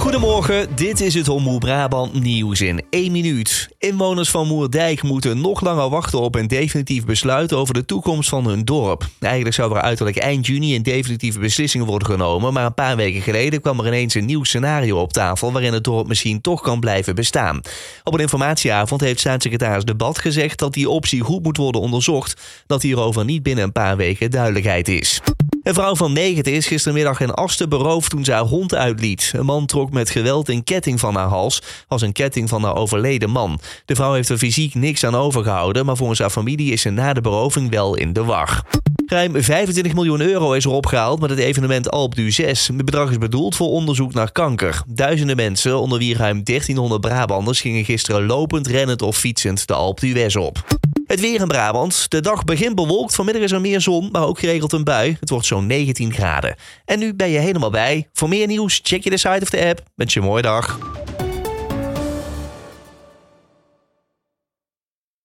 Goedemorgen, dit is het Omroep Brabant nieuws in 1 minuut. Inwoners van Moerdijk moeten nog langer wachten op een definitief besluit over de toekomst van hun dorp. Eigenlijk zou er uiterlijk eind juni een definitieve beslissing worden genomen, maar een paar weken geleden kwam er ineens een nieuw scenario op tafel waarin het dorp misschien toch kan blijven bestaan. Op een informatieavond heeft staatssecretaris De Bad gezegd dat die optie goed moet worden onderzocht, dat hierover niet binnen een paar weken duidelijkheid is. Een vrouw van 90 is gistermiddag in Asten beroofd toen ze haar hond uitliet. Een man trok met geweld een ketting van haar hals, als een ketting van haar overleden man. De vrouw heeft er fysiek niks aan overgehouden, maar volgens haar familie is ze na de beroving wel in de war. Ruim 25 miljoen euro is er opgehaald met het evenement Alpe d'Huez. Het bedrag is bedoeld voor onderzoek naar kanker. Duizenden mensen, onder wie ruim 1300 Brabanders, gingen gisteren lopend, rennend of fietsend de Alpe d'Huez op. Het weer in Brabant. De dag begint bewolkt. Vanmiddag is er meer zon, maar ook geregeld een bui. Het wordt zo'n 19 graden. En nu ben je helemaal bij. Voor meer nieuws check je de site of de app. Wens je een mooie dag.